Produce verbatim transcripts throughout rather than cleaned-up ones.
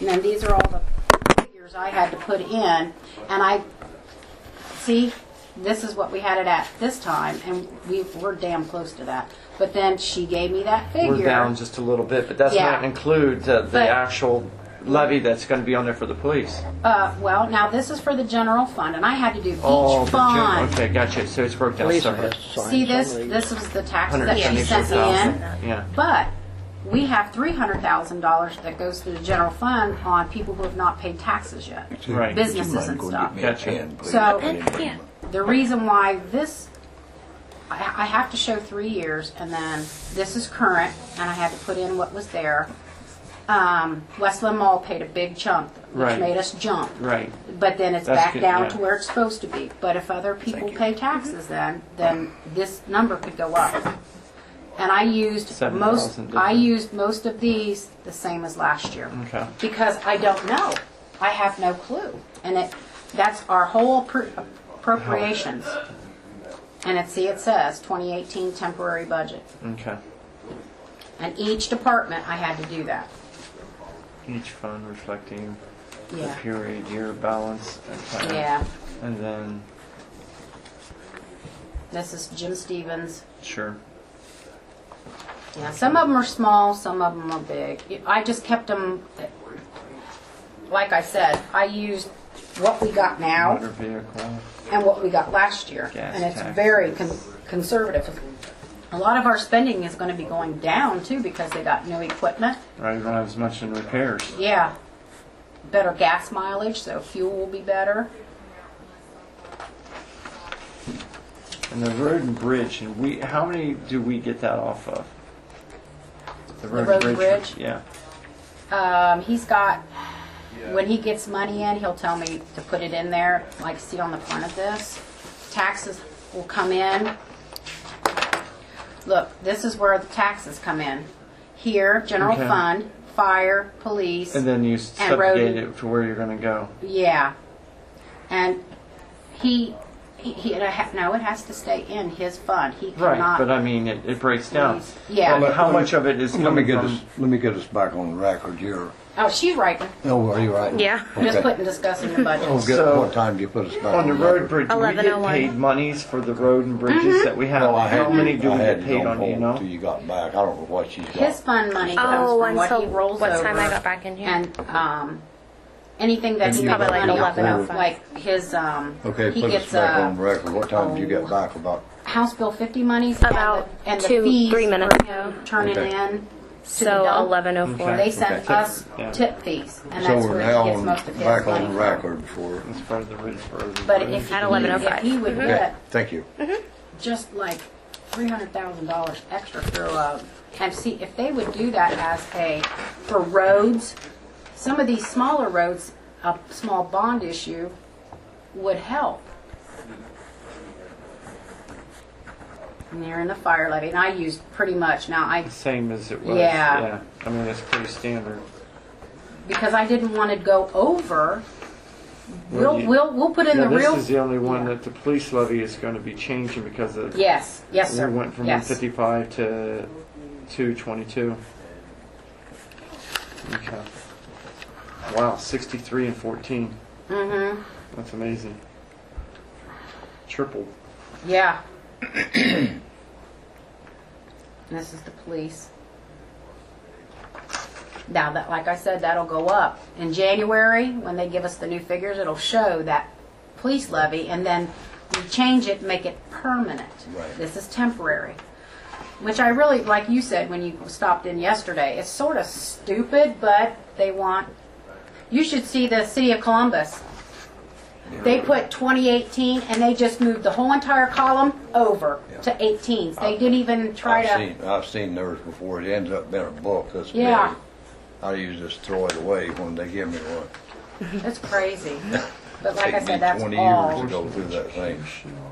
And then these are all the figures I had to put in. And I, see, this is what we had it at this time, and we were damn close to that. But then she gave me that figure. We're down just a little bit, but that's Yeah. not include uh, the But- actual levy that's going to be on there for the police. Uh, well, now this is for the general fund, and I had to do each Oh, the fund. gen- okay, gotcha. So it's broke down Lisa separate. has to sign See this? some of This these. was the tax that she sent me thousand. in. Yeah. But we have three hundred thousand dollars that goes to the general fund on people who have not paid taxes yet. Right. Businesses and stuff. Gotcha. So Yeah. the reason why this, I, I have to show three years, and then this is current, and I had to put in what was there. Um, Westland Mall paid a big chunk, which Right. made us jump. Right. But then it's That's back good, down yeah. to where it's supposed to be. But if other people pay taxes then, then this number could go up. And I used Seven most, thousand I different. used most of these the same as last year. Okay. Because I don't know. I have no clue. And it, that's our whole appro- appropriations. And it, see, it says twenty eighteen temporary budget. Okay. And each department, I had to do that. Each fund reflecting the Yeah. period year balance and plan. Yeah. And then, This is Jim Stevens. sure. Yeah, some of them are small, some of them are big. I just kept them, like I said, I used what we got now Motor vehicle. and what we got last year. Gas And it's tax. very con- conservative. A lot of our spending is going to be going down too because they got new equipment. Right, you don't have as much in repairs. Yeah. Better gas mileage, so fuel will be better. And the road and bridge, and we, how many do we get that off of? The road and bridge? Yeah. Um, he's got, when he gets money in, he'll tell me to put it in there, like see on the front of this. Taxes will come in. Look, this is where the taxes come in. Here, general Okay. fund, fire, police. And then you And road- subjugate it to where you're going to go. Yeah. And he, he, he it ha- no, it has to stay in his fund. He Right, cannot. but I mean, it, it breaks down. Yeah. Well, how much of it is Let me coming get from? this, let me get this back on the record here. Oh, she's writing. Oh, are you right? Yeah. Just Okay. putting discussing the budget. Oh, good. So, What time do you put us back On the on road record? bridge, do we eleven oh get one. paid monies for the road and bridges Mm-hmm. that we have. Well, I How had many you- do we I had get you paid on, do you hold know? Till you got back. I don't know what she's got. His fund money comes Oh, from what he until rolls what over. time I got back in here? And um, anything that And he you gets Probably like money off eleven oh of, five. like his, um, Okay, he put us gets back uh, on record. What time did you oh. get back about? House Bill fifty monies About and the, and two, the fees three minutes for ago. turning Okay. in to the So dump. eleven oh four. They send Okay. us Yeah. tip fees, and So that's we're where now he gets on, most of his back money on from. record for. As far as the road for the But bridge. if he, At eleven oh if five. he would Okay, get thank you. just like three hundred thousand dollars extra through uh and see if they would do that as a for roads, some of these smaller roads, a small bond issue would help. And you're in the fire levy, and I used pretty much now I Same as it was. Yeah. Yeah. I mean, it's pretty standard. because I didn't want to go over. Well, We'll you- we'll we'll put in Yeah, the this real. is the only one Yeah. that the police levy is going to be changing because of. Yes, yes, sir. We went from yes. one fifty-five to two twenty-two. Okay. Wow, sixty-three and fourteen. Mm-hmm. That's amazing. Tripled. Yeah. And this is the police. Now that, like I said, that'll go up in January when they give us the new figures. It'll show that police levy, and then we change it, and make it permanent. Right. This is temporary, which I really, like you said when you stopped in yesterday. It's sort of stupid, but they want. You should see the city of Columbus. They put twenty eighteen, and they just moved the whole entire column over Yeah. to eighteens. They didn't even try I've to. seen, I've seen theirs before. It ends up being a book this Yeah. big. I usually just throw it away when they give me one. It's crazy. But like I Take me said, that's twenty all. years to go through that thing.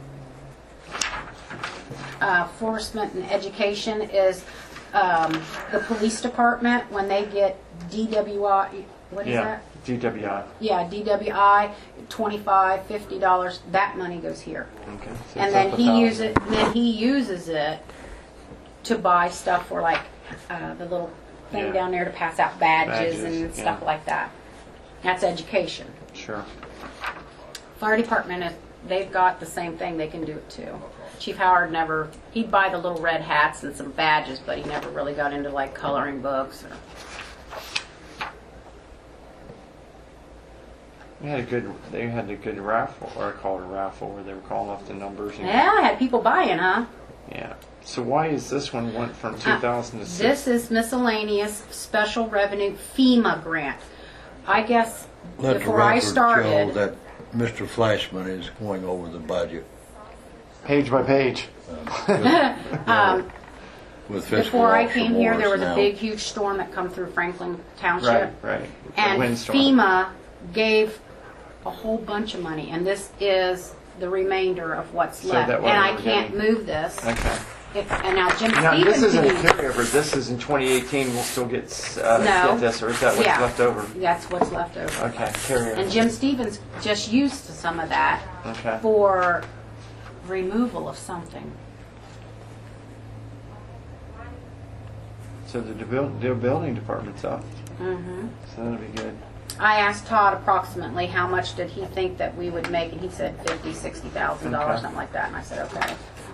Uh, enforcement and education is um, the police department when they get D W I. What is Yeah. that? D W I. Yeah, D W I, twenty-five, fifty dollars. That money goes here. Okay. So And it's then up a he thousand. uses it. Then he uses it to buy stuff for like uh, the little thing Yeah. down there to pass out badges, Badges, and stuff yeah. like that. That's education. Sure. Fire department, if they've got the same thing, they can do it too. Chief Howard never, he'd buy the little red hats and some badges, but he never really got into like coloring books or. They had a good. They had a good raffle, or I call it a raffle, where they were calling off the numbers. And, Yeah, I had people buying, huh? yeah. So why is this one went from two thousand to six? This is miscellaneous special revenue FEMA grant. I guess Let the before I record show started, that Mister Flashman is going over the budget Page by page. um, with fiscal before I officer came here, there was Morris a now. big, huge storm that come through Franklin Township. Right. Right. The And windstorm. FEMA gave a whole bunch of money, and this is the remainder of what's So left. that And what I we're can't getting- move this. Okay. If, and now Jim Now this Stevens, isn't a who- carryover. This is in twenty eighteen. We'll still get uh, No. get this, or is that what's Yeah. left over? that's what's left over. Okay. Carryover. And Jim Stevens just used some of that Okay. for removal of something. So the, build, the building department's up. hmm So that'll be good. I asked Todd approximately how much did he think that we would make, and he said fifty, sixty thousand dollars, Okay. something like that. And I said, okay.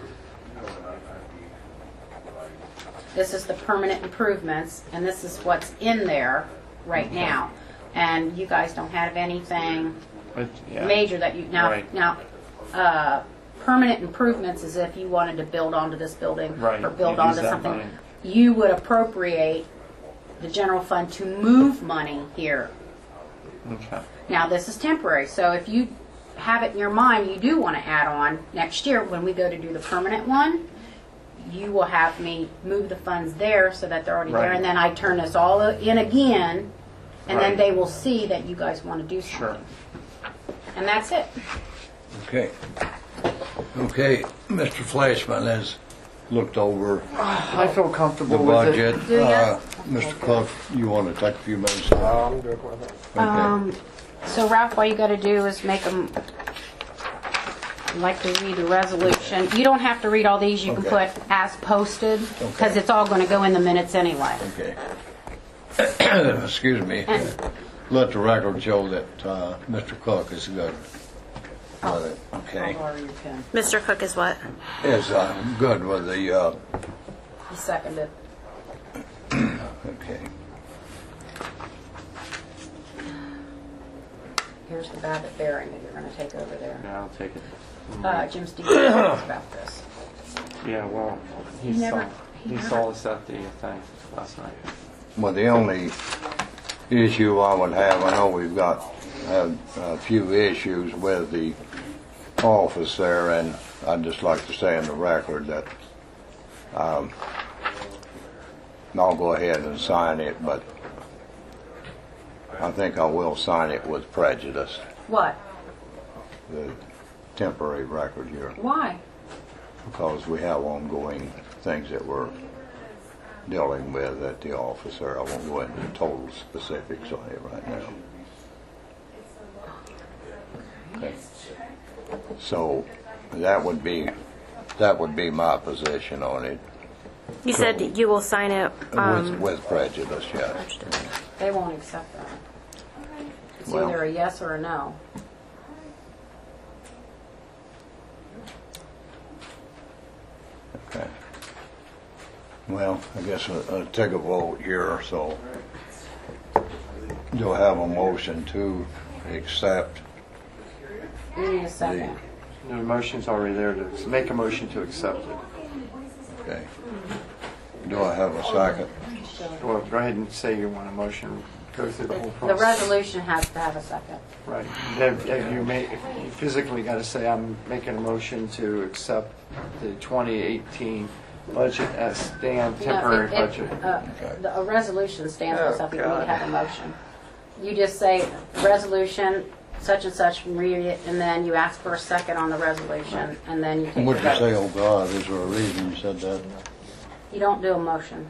This is the permanent improvements, and this is what's in there right Okay. now. And you guys don't have anything But, yeah. major that you now Right. now. Uh, permanent improvements is if you wanted to build onto this building Right, or build you'd use onto that something. money. You would appropriate the general fund to move money here. Okay. Now, this is temporary, so if you have it in your mind, you do want to add on next year when we go to do the permanent one, you will have me move the funds there so that they're already there, Right. and then I turn this all in again, and then Right. they will see that you guys want to do something. Sure. And that's it. Okay. Okay, Mister Flashman has looked over I feel the comfortable with budget. it. Do ya? Uh, Mister Cook, you want to take a few minutes? I'm good with it. Okay. Um, so Ralph, all you got to do is make them, like to read the resolution. You don't have to read all these. You can Okay. put as posted, because Okay. it's all going to go in the minutes anyway. Okay. Excuse me. And- Let the record show that uh, Mister Cook is good with it. Okay. I'll borrow your pen. Mister Cook is what? Is uh, good with the, uh, He seconded. okay. Here's the Babbitt bearing that you're going to take over there. Yeah, I'll take it. Uh, Jim Stevens talks about this. Yeah, well, he, He never- saw he he never- saw us at the thing last night. Well, the only issue I would have, I know we've got, had a few issues with the office there, and I'd just like to say in the record that, um, I'll go ahead and sign it, but I think I will sign it with prejudice, What? the temporary record here, Why? because we have ongoing things that we're dealing with at the office there. I won't go into total specifics on it right now. Okay. So that would be, that would be my position on it, You said that you will sign it. with, Um, with prejudice, yes. They won't accept that. It's Well- either a yes or a no. Okay. Well, I guess I'll I'll take a vote here, so do I have a motion to accept? You need a second. The motion's already there to make a motion to accept it. Okay. Do I have a second? Well, go ahead and say you want a motion, go through the whole The process. resolution has to have a second. Right. Then if you may, if you physically got to say, I'm making a motion to accept the twenty eighteen budget as stand temporary No, it- it- budget. uh, Okay. the- A resolution stands for Oh, something, you need to God. have a motion. You just say, resolution, such and such, read it, and then you ask for a second on the resolution, and then you take the What'd you say, vote. oh God, is there a reason you said that? You don't do a motion.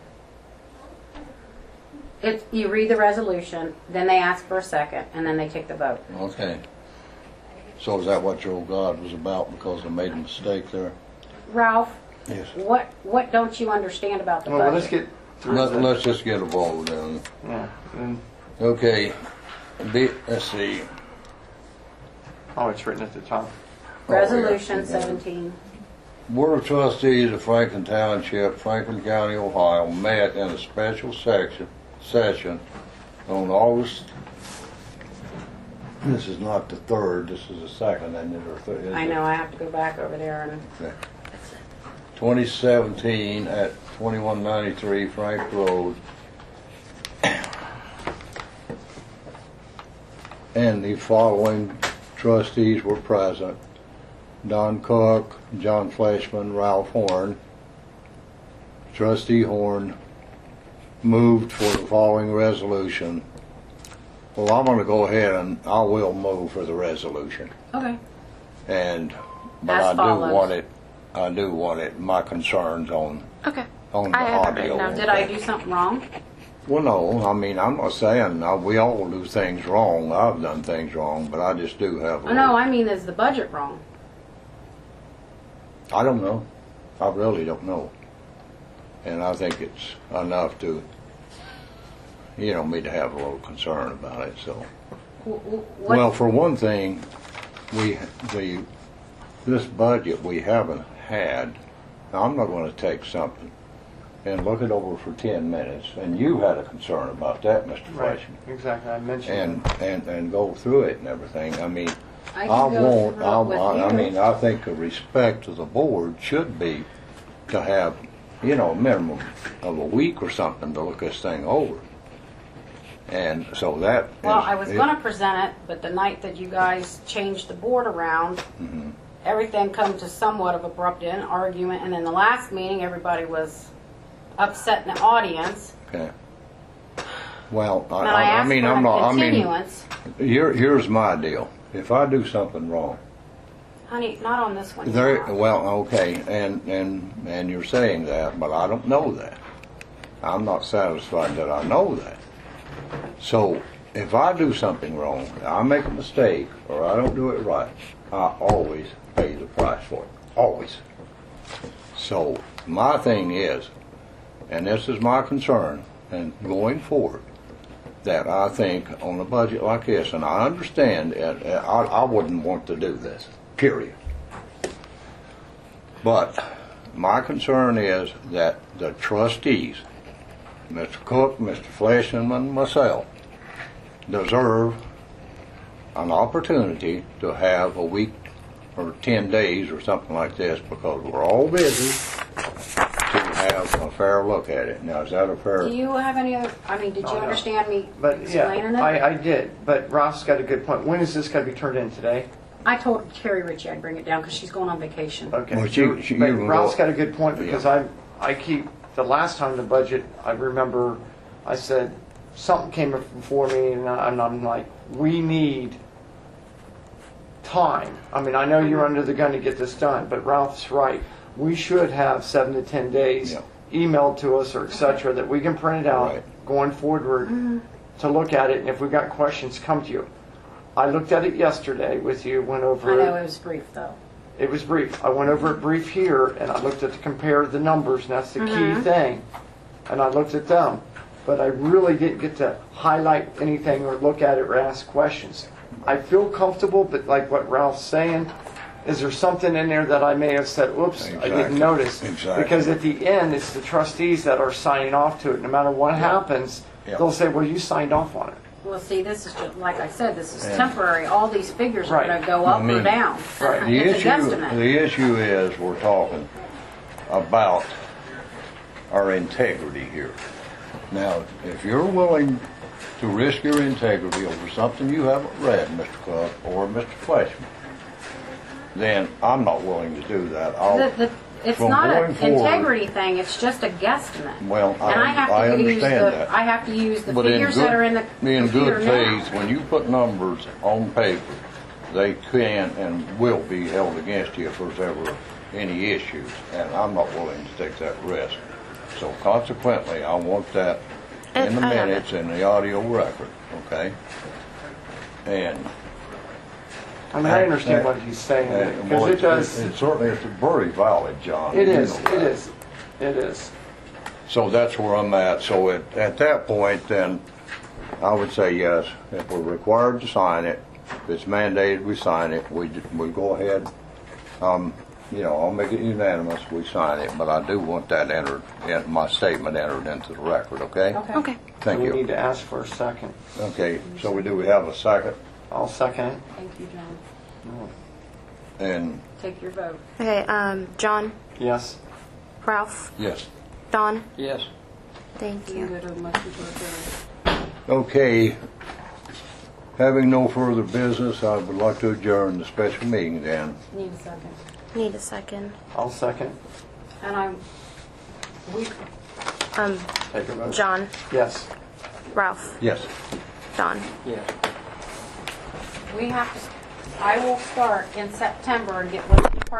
It, you read the resolution, then they ask for a second, and then they take the vote. Okay. So is that what your oh God was about, because I made a mistake there? Ralph, Yes. what, what don't you understand about the Well, let's budget? get, through Let, the- let's just get a vote then. Yeah, and, Okay, B, let's see. oh, it's written at the top. Resolution Oh, yeah. seventeen. Board of Trustees of Franklin Township, Franklin County, Ohio, met in a special section, session on August, this is not the third, this is the second, and it, or third, is I it? know, I have to go back over there and, twenty seventeen at twenty-one ninety-three Frank Road. And the following trustees were present: Don Cook, John Fleshman, Ralph Horn. Trustee Horn moved for the following resolution. Well, I'm going to go ahead and I will move for the resolution. okay. And, but As I do follows. want it, I do want it, my concerns on, Okay. on the I have it audio. written down. Did I do something wrong? Well, no, I mean, I'm not saying, uh, we all do things wrong. I've done things wrong, but I just do have a Oh, no, little, I mean, is the budget wrong? I don't know. I really don't know. And I think it's enough to, you know, me to have a little concern about it, so. Wh- wh- what- Well, for one thing, we, the, this budget we haven't had, now I'm not gonna take something and look it over for ten minutes, and you had a concern about that, Mister Right, Fleischman. exactly, I mentioned And, that. and, and go through it and everything. I mean, I I can go won't, through I, it with I I you. mean, I think the respect to the board should be to have, you know, a minimum of a week or something to look this thing over. And so that is. Well, I was it- gonna present it, but the night that you guys changed the board around, Mm-hmm. everything come to somewhat of abrupt end, argument, and then the last meeting, everybody was upset in the audience. Okay. Well, I, And I I, I asked mean, for I'm a not, I mean, continuance. here, here's my deal. If I do something wrong, Honey, not on this one. there, Tomorrow. well, okay, and, and, and you're saying that, but I don't know that. I'm not satisfied that I know that. So, if I do something wrong, I make a mistake, or I don't do it right, I always pay the price for it. Always. So, my thing is, and this is my concern, and going forward, that I think on a budget like this, and I understand, uh, uh, I, I wouldn't want to do this, period. But my concern is that the trustees, Mister Cook, Mister Fleshman, and myself, deserve an opportunity to have a week or ten days or something like this, because we're all busy, to have a fair look at it. Now, is that a fair? Do you have any other, I mean, did you Oh, no. understand me But yeah, explaining it? I, I did, but Ralph's got a good point. When is this gonna be turned in today? I told Carrie Ritchie I'd bring it down because she's going on vacation. Okay. Well, she- she- But you can Ralph's go- got a good point, because I, I keep, the last time the budget, I remember, I said, something came before me, and I- and I'm like, we need time. I mean, I know you're under the gun to get this done, but Ralph's right. We should have seven to ten days Yeah. emailed to us or et cetera, that we can print it out Right. going forward to look at it, and if we got questions, come to you. I looked at it yesterday with you, went over I it. know it was brief though. It was brief. I went over it brief here, and I looked at the compare the numbers, and that's the key thing. And I looked at them, but I really didn't get to highlight anything or look at it or ask questions. I feel comfortable, but like what Ralph's saying, is there something in there that I may have said, oops, I Exactly. didn't notice? Exactly. Because at the end, it's the trustees that are signing off to it. No matter what happens, Yeah. they'll say, well, you signed off on it. Well, see, this is just, like I said, this is Yeah. temporary. All these figures are Right. gonna go up I mean, or down. right. The It's a issue, guesstimate. the issue is, we're talking about our integrity here. Now, if you're willing to risk your integrity over something you haven't read, Mister Cook, or Mister Fleshman, then I'm not willing to do that. I'll, The, the, it's from not going an forward- integrity thing, it's just a guesstimate. Well, I- And I have I to use understand the, that. I have to use the But in figures that good- are in the in computer good now. faith, when you put numbers on paper, they can and will be held against you if there's ever any issues, and I'm not willing to take that risk. So consequently, I want that in the I have it. minutes and the audio record, okay? And I mean, I understand what he's saying, and, well, because it it's- does, It certainly is very valid, John. it You is, know it that. is, it is. So that's where I'm at. So at, at that point, then, I would say yes. If we're required to sign it, if it's mandated we sign it, we, we go ahead. Um, you know, I'll make it unanimous, we sign it, but I do want that entered, in my statement entered into the record, okay? Okay. Okay. Thank We you. need to ask for a second. Okay, so we do, we have a second, I'll second it. Thank you, John. and Take your vote. Okay, um, John, Yes. Ralph, yes. Don, Yes. thank You you. go to motion to adjourn. Okay, having no further business, I would like to adjourn the special meeting then. Need a second. Need a second. I'll second. And I'm, we, Um, Take a vote. John, Yes. Ralph, Yes. Don. Yes. we have to, I will start in September and get with the department